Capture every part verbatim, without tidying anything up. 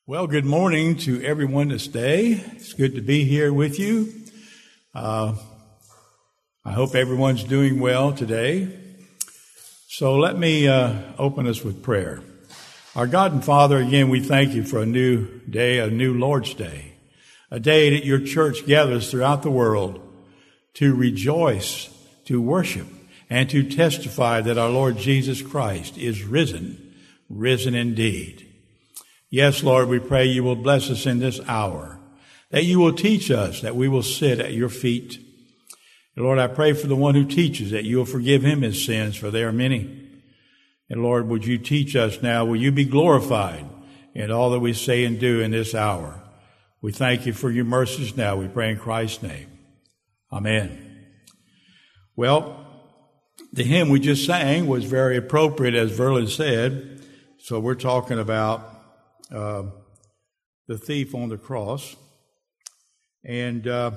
Well, good morning to everyone this day. It's good to be here with you. Uh, I hope everyone's doing well today. So let me uh, open us with prayer. Our God and Father, again, we thank you for a new day, a new Lord's Day, a day that your church gathers throughout the world to rejoice, to worship, and to testify that our Lord Jesus Christ is risen, risen indeed. Yes, Lord, we pray you will bless us in this hour, that you will teach us, that we will sit at your feet. And Lord, I pray for the one who teaches that you will forgive him his sins, for they are many. And Lord, would you teach us now? Will you be glorified in all that we say and do in this hour? We thank you for your mercies now. We pray in Christ's name. Amen. Well, the hymn we just sang was very appropriate, as Verlin said. So we're talking about Uh, the thief on the cross. And uh,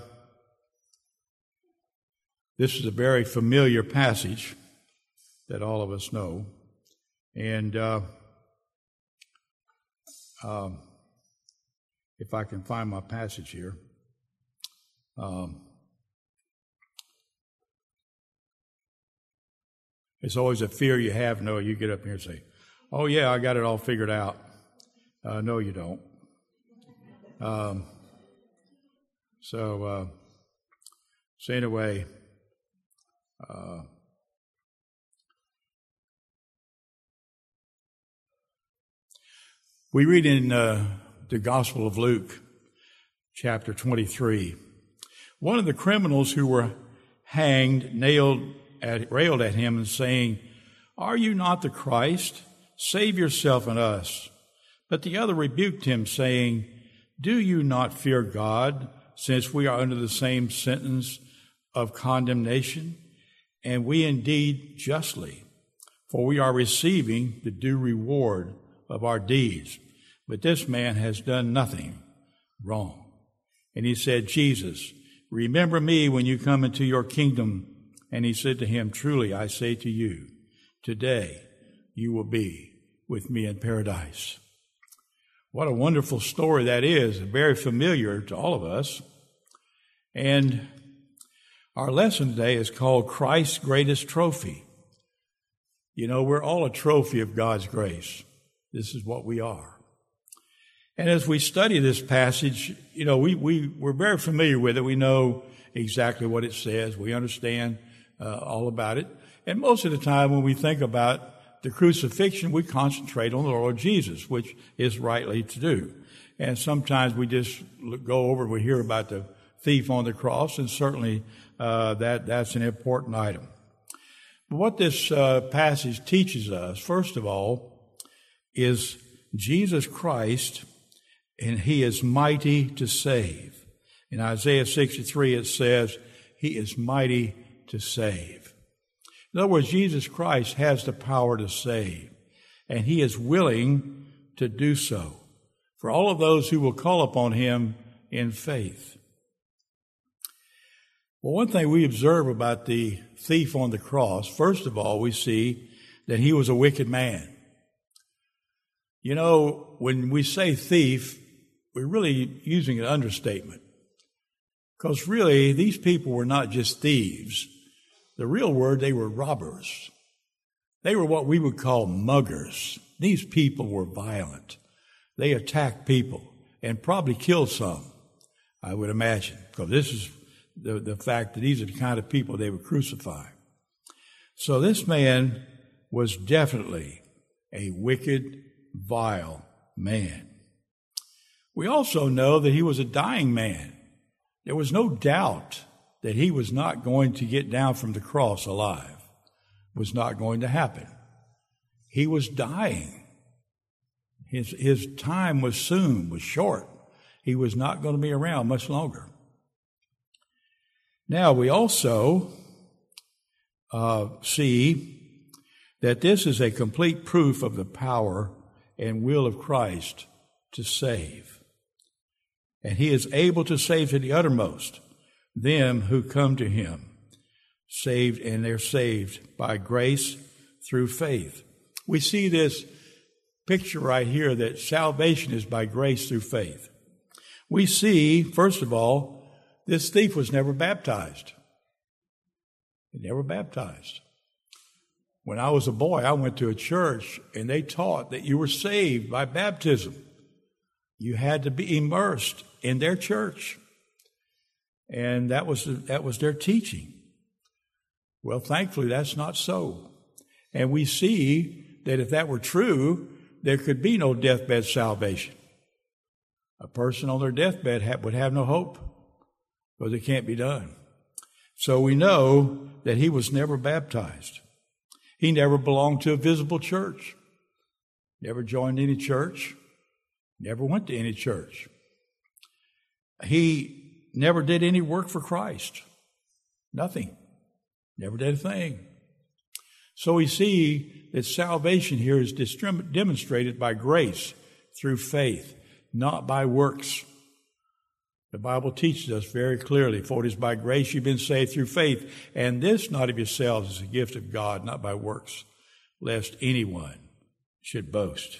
this is a very familiar passage that all of us know. And uh, um, if I can find my passage here. Um, it's always a fear you have, no, you get up here and say, oh yeah, I got it all figured out. Uh, no, you don't. Um, so, uh, so anyway, uh, we read in uh, the Gospel of Luke, chapter twenty-three, one of the criminals who were hanged nailed at, railed at him and saying, "Are you not the Christ? Save yourself and us." But the other rebuked him, saying, "Do you not fear God, since we are under the same sentence of condemnation? And we indeed justly, for we are receiving the due reward of our deeds. But this man has done nothing wrong." And he said, "Jesus, remember me when you come into your kingdom." And he said to him, "Truly I say to you, today you will be with me in paradise." What a wonderful story that is, very familiar to all of us. And our lesson today is called Christ's Greatest Trophy. You know, we're all a trophy of God's grace. This is what we are. And as we study this passage, you know, we, we, we're very familiar with it. We know exactly what it says. We understand uh, all about it. And most of the time when we think about the crucifixion, we concentrate on the Lord Jesus, which is rightly to do. And sometimes we just go over and we hear about the thief on the cross, and certainly uh, that that's an important item. But what this uh, passage teaches us, first of all, is Jesus Christ, and he is mighty to save. In Isaiah sixty-three, it says, he is mighty to save. In other words, Jesus Christ has the power to save, and he is willing to do so for all of those who will call upon him in faith. Well, one thing we observe about the thief on the cross, first of all, we see that he was a wicked man. You know, when we say thief, we're really using an understatement, because really these people were not just thieves. The real word, they were robbers. They were what we would call muggers. These people were violent. They attacked people and probably killed some, I would imagine, because this is the, the fact that these are the kind of people they would crucify. So this man was definitely a wicked, vile man. We also know that he was a dying man. There was no doubt that he was not going to get down from the cross alive. It was not going to happen. He was dying. His, his time was soon, was short. He was not going to be around much longer. Now, we also uh, see that this is a complete proof of the power and will of Christ to save. And he is able to save to the uttermost them who come to him, saved, and they're saved by grace through faith. We see this picture right here that salvation is by grace through faith. We see, first of all, this thief was never baptized. He never baptized. When I was a boy, I went to a church, and they taught that you were saved by baptism. You had to be immersed in their church. And that was, that was their teaching. Well, thankfully, that's not so. And we see that if that were true, there could be no deathbed salvation. A person on their deathbed ha- would have no hope, because it can't be done. So we know that he was never baptized. He never belonged to a visible church, never joined any church, never went to any church. He never did any work for Christ. Nothing. Never did a thing. So we see that salvation here is distrim- demonstrated by grace through faith, not by works. The Bible teaches us very clearly, for it is by grace you've been saved through faith, and this not of yourselves is a gift of God, not by works, lest anyone should boast.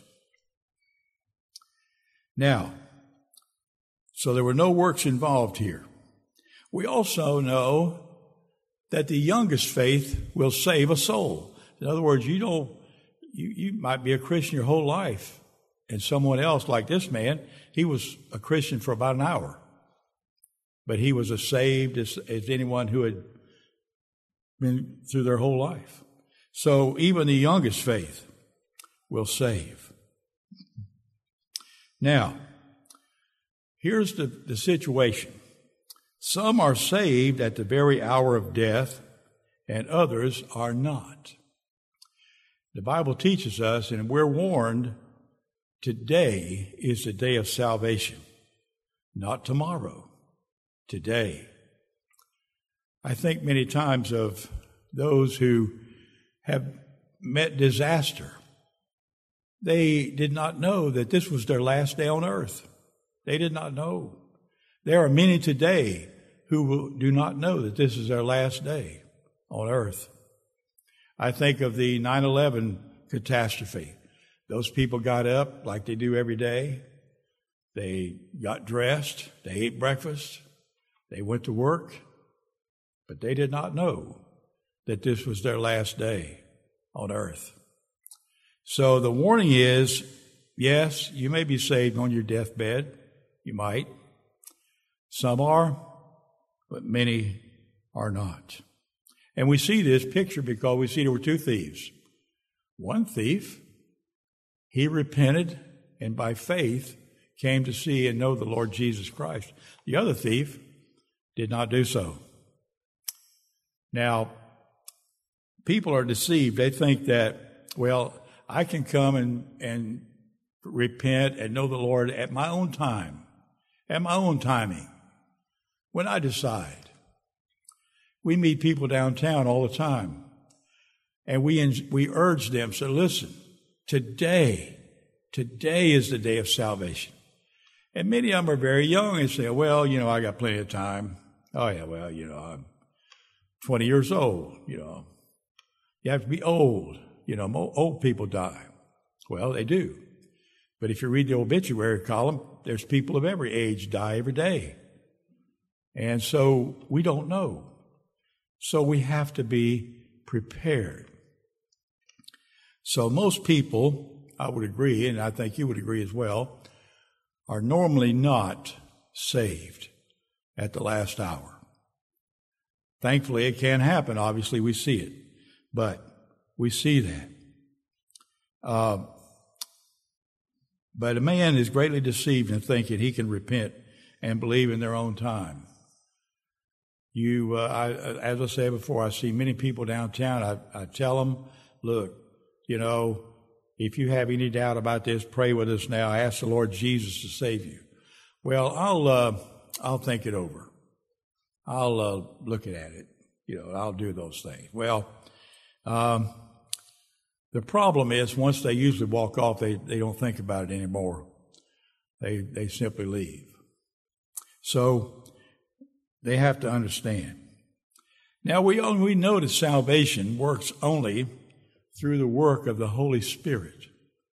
Now, so there were no works involved here. We also know that the youngest faith will save a soul. In other words, you don't, you, you might be a Christian your whole life, and someone else, like this man, he was a Christian for about an hour. But he was as saved as, as anyone who had been through their whole life. So even the youngest faith will save. Now, here's the, the situation. Some are saved at the very hour of death, and others are not. The Bible teaches us, and we're warned, today is the day of salvation, not tomorrow. Today. I think many times of those who have met disaster. They did not know that this was their last day on earth. They did not know. There are many today who do not know that this is their last day on earth. I think of the nine eleven catastrophe. Those people got up like they do every day. They got dressed. They ate breakfast. They went to work, but they did not know that this was their last day on earth. So the warning is, yes, you may be saved on your deathbed. You might. Some are, but many are not. And we see this picture because we see there were two thieves. One thief, he repented and by faith came to see and know the Lord Jesus Christ. The other thief did not do so. Now, people are deceived. They think that, well, I can come and, and repent and know the Lord at my own time, at my own timing, when I decide. We meet people downtown all the time, and we we urge them, so listen, today, today is the day of salvation. And many of them are very young and say, well, you know, I got plenty of time. Oh, yeah, well, you know, I'm twenty years old, you know. You have to be old. You know, old people die. Well, they do. But if you read the obituary column, there's people of every age die every day. And so we don't know. So we have to be prepared. So most people, I would agree, and I think you would agree as well, are normally not saved at the last hour. Thankfully, it can happen. Obviously, we see it. But we see that. Uh, but a man is greatly deceived in thinking he can repent and believe in their own time. You, uh, I, as I said before, I see many people downtown. I, I tell them, look, you know, if you have any doubt about this, pray with us now. Ask the Lord Jesus to save you. Well, I'll uh, I'll think it over. I'll uh, look at it. You know, I'll do those things. Well, um, the problem is once they usually walk off, they, they don't think about it anymore. They they simply leave. So they have to understand. Now we we know that salvation works only through the work of the Holy Spirit.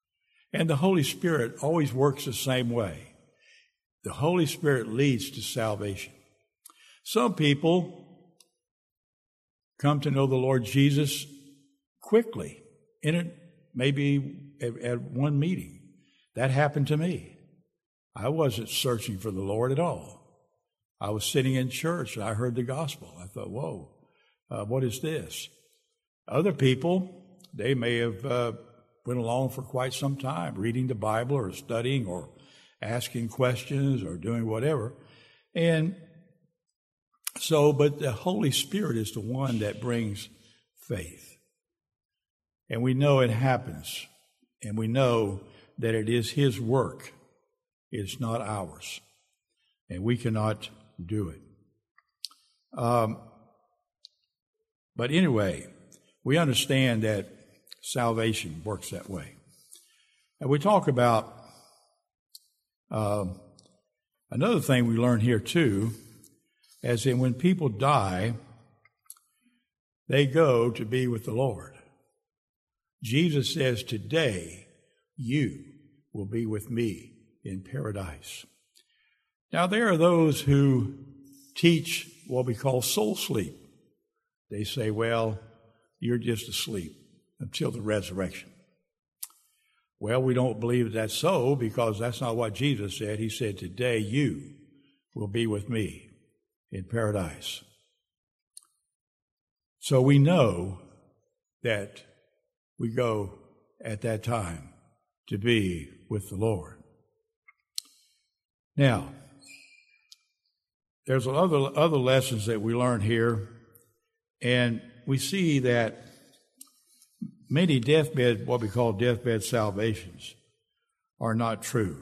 And the Holy Spirit always works the same way. The Holy Spirit leads to salvation. Some people come to know the Lord Jesus quickly, in it, maybe at, at one meeting. That happened to me. I wasn't searching for the Lord at all. I was sitting in church and I heard the gospel. I thought, whoa, uh, what is this? Other people, they may have uh, went along for quite some time, reading the Bible or studying or asking questions or doing whatever. And so, but the Holy Spirit is the one that brings faith. And we know it happens. And we know that it is His work. It's not ours. And we cannot do it. Um, but anyway, we understand that salvation works that way. And we talk about um, another thing we learn here too, as in when people die, they go to be with the Lord. Jesus says, today you will be with me in paradise. Now, there are those who teach what we call soul sleep. They say, well, you're just asleep until the resurrection. Well, we don't believe that's so because that's not what Jesus said. He said, today you will be with me in paradise. So we know that we go at that time to be with the Lord. Now, there's other, other lessons that we learn here, and we see that many deathbed, what we call deathbed salvations, are not true.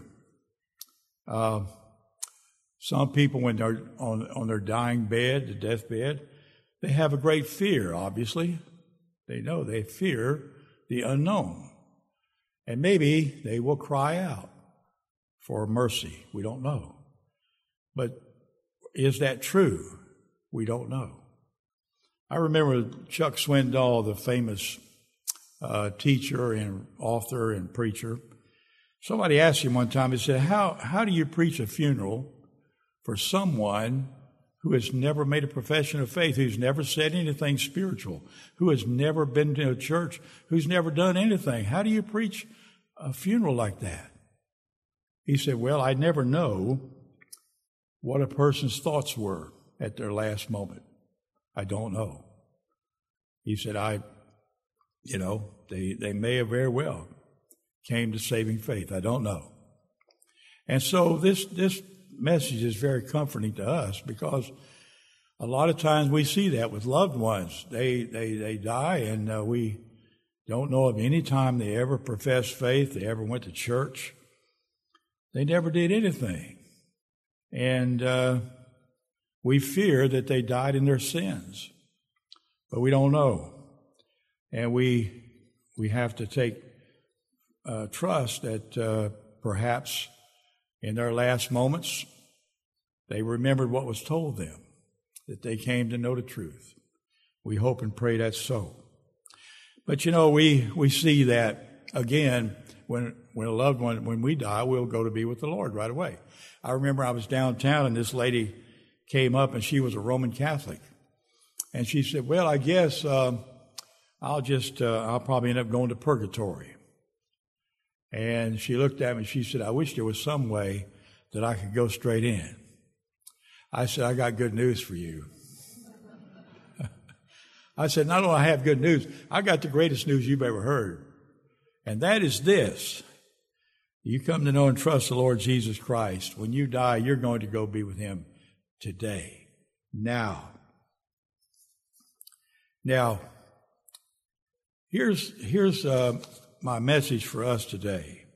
Uh, some people, when they're on, on their dying bed, the deathbed, they have a great fear, obviously. They know they fear the unknown. And maybe they will cry out for mercy. We don't know. But is that true? We don't know. I remember Chuck Swindoll, the famous uh, teacher and author and preacher. Somebody asked him one time, he said, how, how do you preach a funeral for someone who has never made a profession of faith, who's never said anything spiritual, who has never been to a church, who's never done anything? How do you preach a funeral like that? He said, well, I never know what a person's thoughts were at their last moment. I don't know. He said, I, you know, they, they may have very well came to saving faith. I don't know. And so this, this message is very comforting to us because a lot of times we see that with loved ones. They, they, they die and uh, we don't know of any time they ever professed faith, they ever went to church. They never did anything. And uh, we fear that they died in their sins, but we don't know. And we we have to take uh, trust that uh, perhaps in their last moments they remembered what was told them, that they came to know the truth. We hope and pray that's so. But you know, we we see that again when when a loved one, when we die, we'll go to be with the Lord right away. I remember I was downtown and this lady came up and she was a Roman Catholic. And she said, well, I guess uh, I'll just, uh, I'll probably end up going to purgatory. And she looked at me and she said, I wish there was some way that I could go straight in. I said, I got good news for you. I said, not only do I have good news, I got the greatest news you've ever heard. And that is this. You come to know and trust the Lord Jesus Christ. When you die, you're going to go be with Him today, now. Now, here's, here's uh, my message for us today.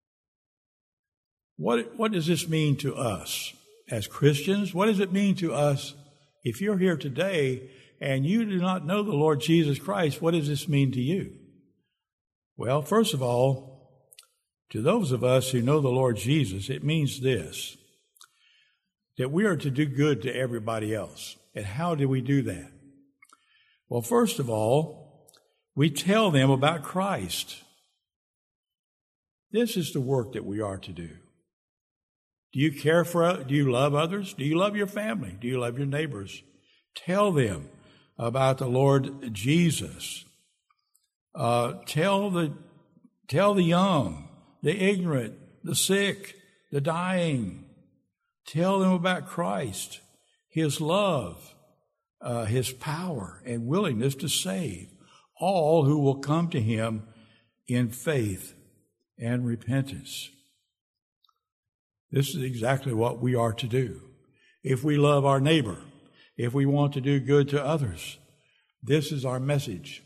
What, what does this mean to us as Christians? What does it mean to us if you're here today and you do not know the Lord Jesus Christ? What does this mean to you? Well, first of all, to those of us who know the Lord Jesus, it means this, that we are to do good to everybody else. And how do we do that? Well, first of all, we tell them about Christ. This is the work that we are to do. Do you care for, do you love others? Do you love your family? Do you love your neighbors? Tell them about the Lord Jesus. Uh, tell the, tell the young, the ignorant, the sick, the dying. Tell them about Christ, His love, uh, His power and willingness to save all who will come to Him in faith and repentance. This is exactly what we are to do. If we love our neighbor, if we want to do good to others, this is our message.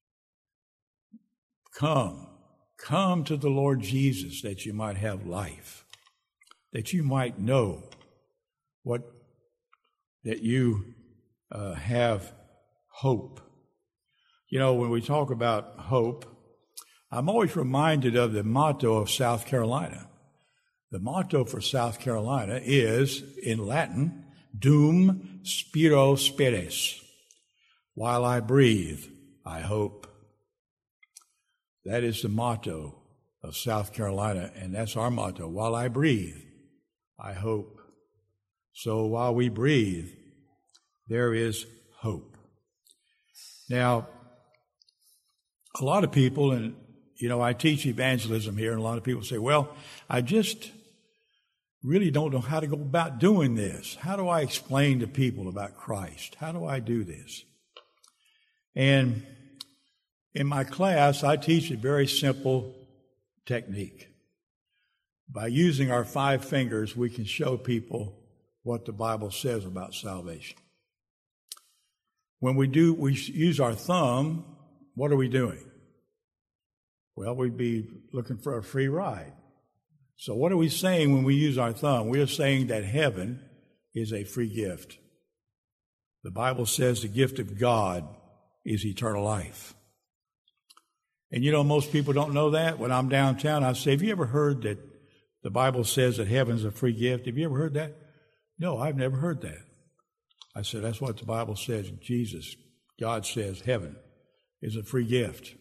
Come, come to the Lord Jesus that you might have life, that you might know what, that you uh, have hope. You know, when we talk about hope, I'm always reminded of the motto of South Carolina. The motto for South Carolina is, in Latin, Dum Spiro Spes. While I breathe, I hope. That is the motto of South Carolina, and that's our motto. While I breathe, I hope. So while we breathe, there is hope. Now, a lot of people, and you know, I teach evangelism here, and a lot of people say, well, I just really don't know how to go about doing this. How do I explain to people about Christ? How do I do this? And in my class, I teach a very simple technique. By using our five fingers, we can show people what the Bible says about salvation. When we do, we use our thumb, what are we doing? Well, we'd be looking for a free ride. So what are we saying when we use our thumb? We are saying that heaven is a free gift. The Bible says the gift of God is eternal life. And you know, most people don't know that. When I'm downtown, I say, have you ever heard that the Bible says that heaven's a free gift? Have you ever heard that? No, I've never heard that. I said, that's what the Bible says. Jesus, God says heaven is a free gift.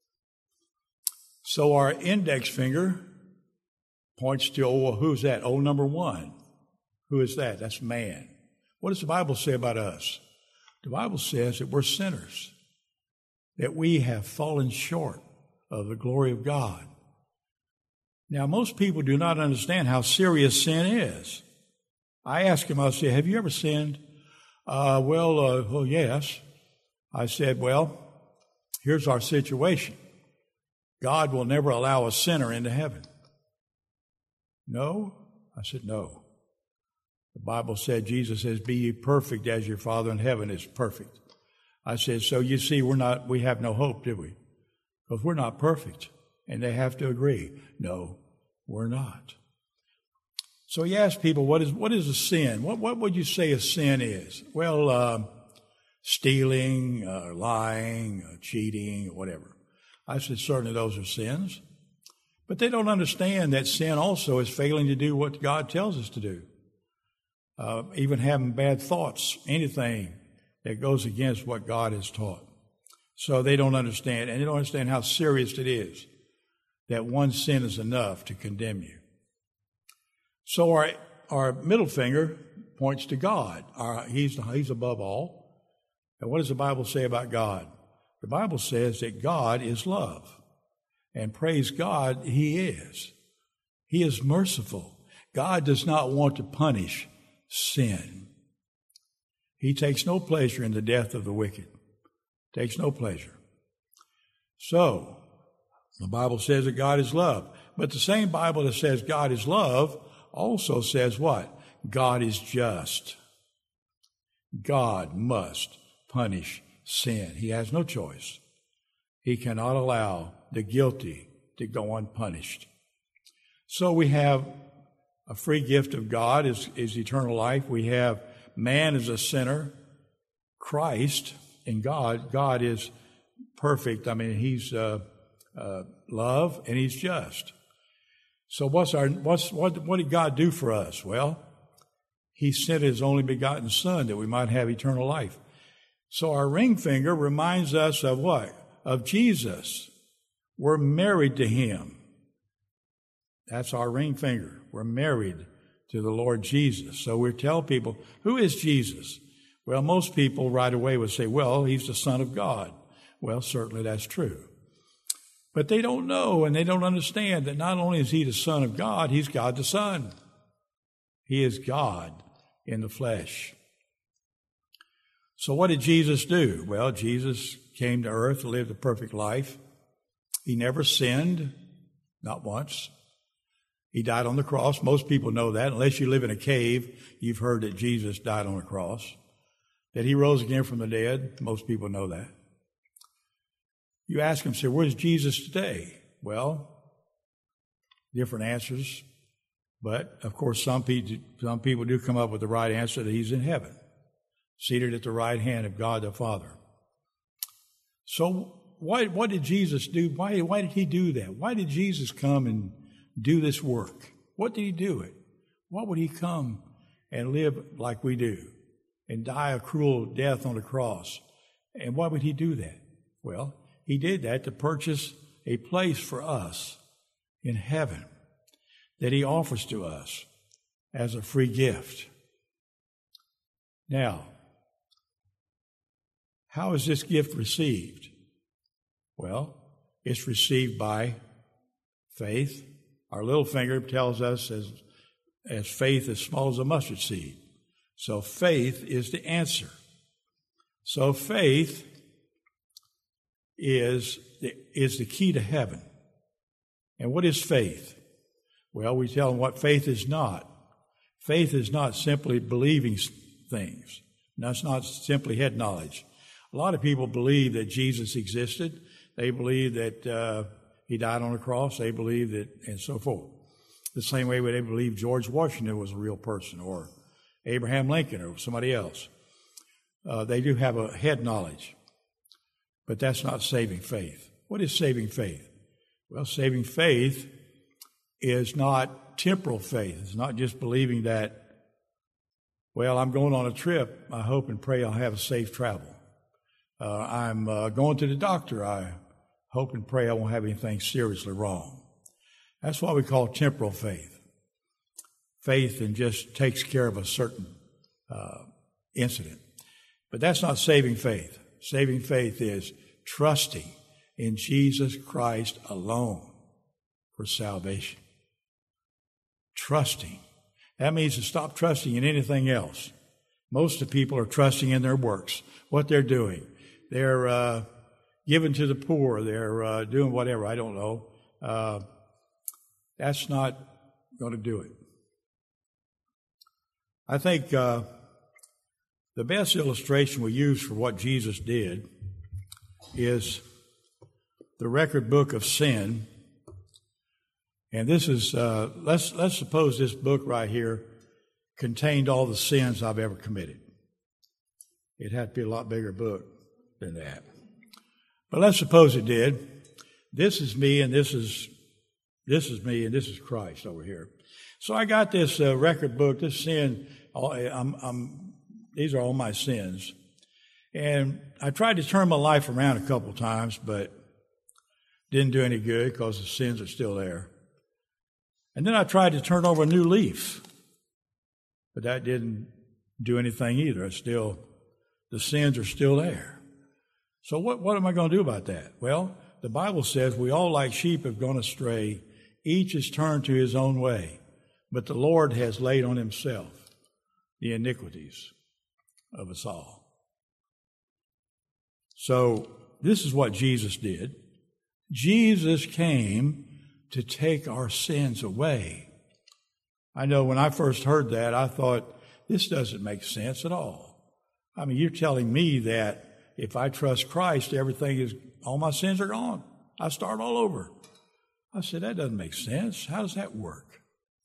So our index finger points to, oh, well, who's that? Oh, number one. Who is that? That's man. What does the Bible say about us? The Bible says that we're sinners, that we have fallen short of the glory of God. Now, most people do not understand how serious sin is. I ask them, I say, have you ever sinned? Uh, well, uh, well, yes. I said, well, here's our situation. God will never allow a sinner into heaven. No? I said, no. The Bible said, Jesus says, be ye perfect as your Father in heaven is perfect. I said, so you see, we're not, we have no hope, do we? Because we're not perfect. And they have to agree. No, we're not. So you ask people, what is what is a sin? What what would you say a sin is? Well, uh, stealing, uh, lying, uh, cheating, or whatever. I said, certainly those are sins. But they don't understand that sin also is failing to do what God tells us to do. Uh, even having bad thoughts, anything that goes against what God has taught. So they don't understand, and they don't understand how serious it is that one sin is enough to condemn you. So our our middle finger points to God. Our, he's, he's above all. And what does the Bible say about God? The Bible says that God is love. And praise God, He is. He is merciful. God does not want to punish sin. He takes no pleasure in the death of the wicked. Takes no pleasure. So, the Bible says that God is love. But the same Bible that says God is love also says what? God is just. God must punish sin. He has no choice. He cannot allow the guilty to go unpunished. So we have a free gift of God is, is eternal life. We have man as a sinner. Christ in God. God is perfect. I mean, He's uh, uh, love and He's just. So what's our what's what what did God do for us? Well, He sent His only begotten Son that we might have eternal life. So our ring finger reminds us of what? Of Jesus. We're married to Him. That's our ring finger. We're married to the Lord Jesus. So we tell people, who is Jesus? Well, most people right away would say, well, he's the Son of God. Well, certainly that's true. But they don't know and they don't understand that not only is he the Son of God, he's God the Son. He is God in the flesh. So what did Jesus do? Well, Jesus came to earth to live the perfect life. He never sinned, not once. He died on the cross. Most people know that. Unless you live in a cave, you've heard that Jesus died on the cross. That he rose again from the dead. Most people know that. You ask them, say, where's Jesus today? Well, different answers. But, of course, some people, some people do come up with the right answer that he's in heaven, seated at the right hand of God the Father. So why, what did Jesus do? Why, why did he do that? Why did Jesus come and do this work? What did he do it? Why would he come and live like we do and die a cruel death on the cross? And why would he do that? Well, he did that to purchase a place for us in heaven that he offers to us as a free gift. Now, how is this gift received? Well, it's received by faith. Our little finger tells us as, as faith as small as a mustard seed. So faith is the answer. So faith is the, is the key to heaven. And what is faith? Well, we tell them what faith is not. Faith is not simply believing things. That's not simply head knowledge. A lot of people believe that Jesus existed. They believe that uh, he died on the cross. They believe that, and so forth. The same way they believe George Washington was a real person, or Abraham Lincoln, or somebody else. Uh, they do have a head knowledge. But that's not saving faith. What is saving faith? Well, saving faith is not temporal faith. It's not just believing that, well, I'm going on a trip. I hope and pray I'll have a safe travel. Uh, I'm uh, going to the doctor. I hope and pray I won't have anything seriously wrong. That's what we call temporal faith. Faith and just takes care of a certain uh, incident. But that's not saving faith. Saving faith is trusting in Jesus Christ alone for salvation. Trusting. That means to stop trusting in anything else. Most of the people are trusting in their works, what they're doing. They're uh, giving to the poor. They're uh, doing whatever. I don't know. Uh, that's not going to do it. I think uh, the best illustration we use for what Jesus did is the record book of sin. And this is, uh, let's, let's suppose this book right here contained all the sins I've ever committed. It had to be a lot bigger book than that. But let's suppose it did. This is me, and this is, this is me, and this is Christ over here. So I got this uh, record book, this sin, all, I'm, I'm, these are all my sins. And I tried to turn my life around a couple times, but didn't do any good because the sins are still there. And then I tried to turn over a new leaf, but that didn't do anything either. It's still, the sins are still there. So what, what am I going to do about that? Well, the Bible says we all like sheep have gone astray. Each is turned to his own way, but the Lord has laid on himself the iniquities of us all. So this is what Jesus did. Jesus came to take our sins away. I know when I first heard that, I thought, this doesn't make sense at all. I mean, you're telling me that if I trust Christ, everything is, all my sins are gone. I start all over. I said, that doesn't make sense. How does that work?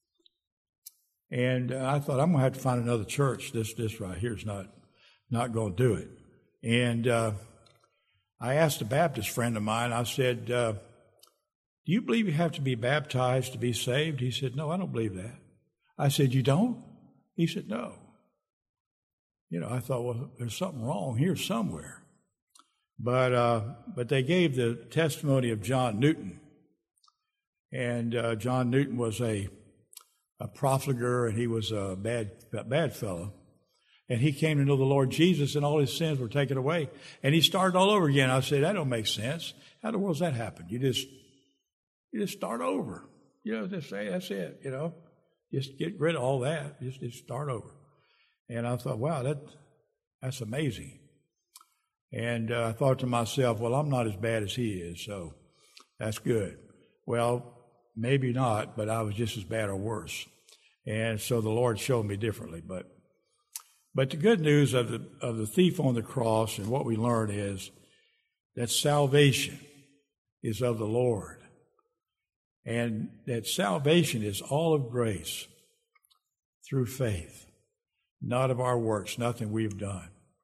And uh, I thought, I'm going to have to find another church. This this right here is not, not going to do it. And uh, I asked a Baptist friend of mine, I said, uh, do you believe you have to be baptized to be saved? He said, no, I don't believe that. I said, you don't? He said, no. You know, I thought, well, there's something wrong here somewhere. But uh, but they gave the testimony of John Newton. And uh, John Newton was a, a profligate, and he was a bad, a bad fellow. And he came to know the Lord Jesus, and all his sins were taken away. And he started all over again. I said, that don't make sense. How in the world does that happen? You just, you just start over. You know, just say, that's it, you know. Just get rid of all that. Just, just start over. And I thought, wow, that that's amazing. And uh, I thought to myself, well, I'm not as bad as he is, so that's good. Well, maybe not, but I was just as bad or worse. And so the Lord showed me differently. But but the good news of the of the thief on the cross and what we learn is that salvation is of the Lord. And that salvation is all of grace through faith, not of our works, nothing we've done.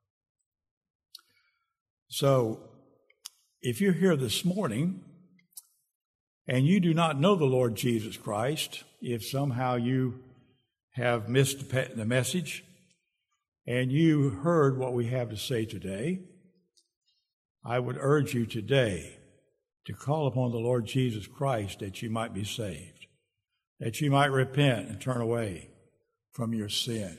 So, if you're here this morning and you do not know the Lord Jesus Christ, if somehow you have missed the message and you heard what we have to say today, I would urge you today to call upon the Lord Jesus Christ that you might be saved, that you might repent and turn away from your sin.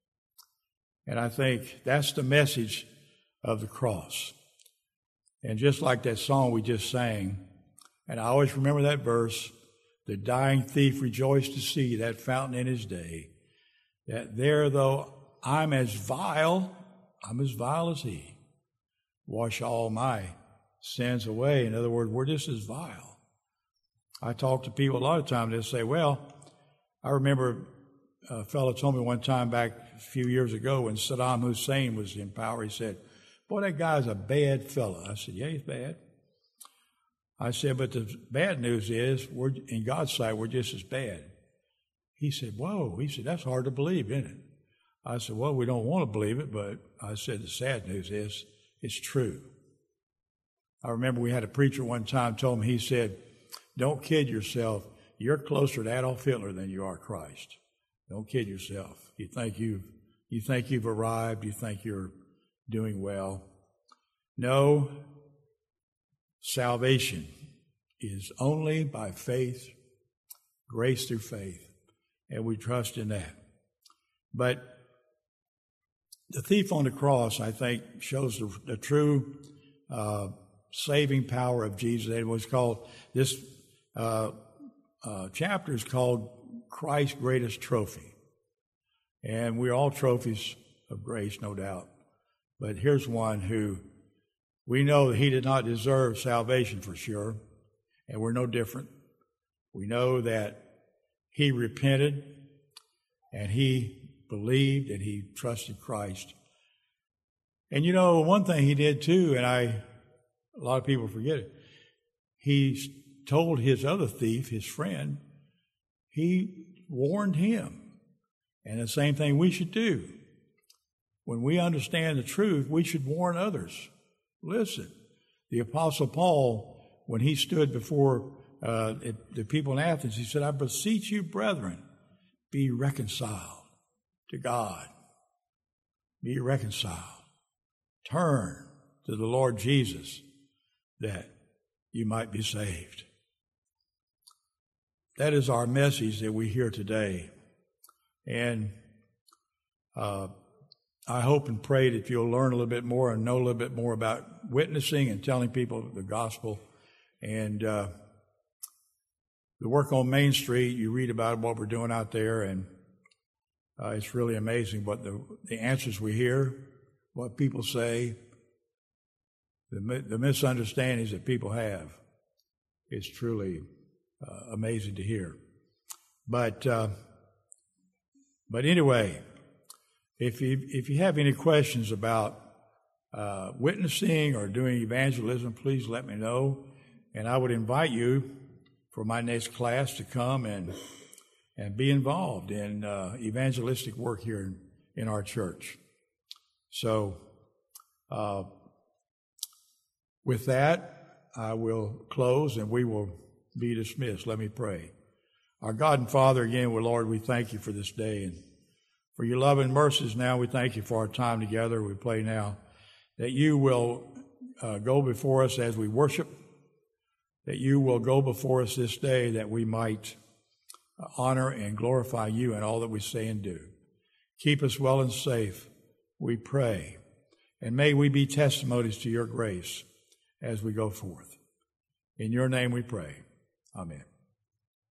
And I think that's the message of the cross. And just like that song we just sang, and I always remember that verse, the dying thief rejoiced to see that fountain in his day, that there, though I'm as vile, I'm as vile as he, wash all my sins away. In other words, we're just as vile. I talk to people a lot of times, they say, well, I remember a fellow told me one time back a few years ago when Saddam Hussein was in power, he said, boy, that guy's a bad fellow. I said, yeah, he's bad. I said, but the bad news is, we're in God's sight, we're just as bad. He said, whoa. He said, that's hard to believe, isn't it? I said, well, we don't want to believe it, but I said, the sad news is, it's true. I remember we had a preacher one time told me, he said, don't kid yourself. You're closer to Adolf Hitler than you are Christ. Don't kid yourself. You think you've, you think you've arrived. You think you're doing well. No, salvation is only by faith, grace through faith, and we trust in that. But the thief on the cross, I think, shows the, the true uh, saving power of Jesus. It was called, this uh, uh, chapter is called Christ's Greatest Trophy. And we're all trophies of grace, no doubt. But here's one who we know that he did not deserve salvation for sure, and we're no different. We know that he repented and he believed and he trusted Christ. And you know, one thing he did too, and I, a lot of people forget it, he told his other thief, his friend, he warned him. And the same thing we should do. When we understand the truth, we should warn others. Listen, the Apostle Paul, when he stood before uh, the people in Athens, he said, I beseech you, brethren, be reconciled to God. Be reconciled. Turn to the Lord Jesus that you might be saved. That is our message that we hear today. And uh, I hope and pray that you'll learn a little bit more and know a little bit more about witnessing and telling people the gospel. And uh, the work on Main Street, you read about what we're doing out there, and uh, it's really amazing what the, the answers we hear, what people say, the, the misunderstandings that people have. It's truly uh, amazing to hear. But uh, but anyway, if you if you have any questions about uh, witnessing or doing evangelism, please let me know, and I would invite you for my next class to come and and be involved in uh, evangelistic work here in, in our church. So, uh, with that, I will close and we will be dismissed. Let me pray. Our God and Father, again, well, Lord, we thank you for this day and for your love and mercies. Now we thank you for our time together. We pray now that you will uh, go before us as we worship, that you will go before us this day that we might honor and glorify you in all that we say and do. Keep us well and safe, we pray, and may we be testimonies to your grace as we go forth. In your name we pray. Amen.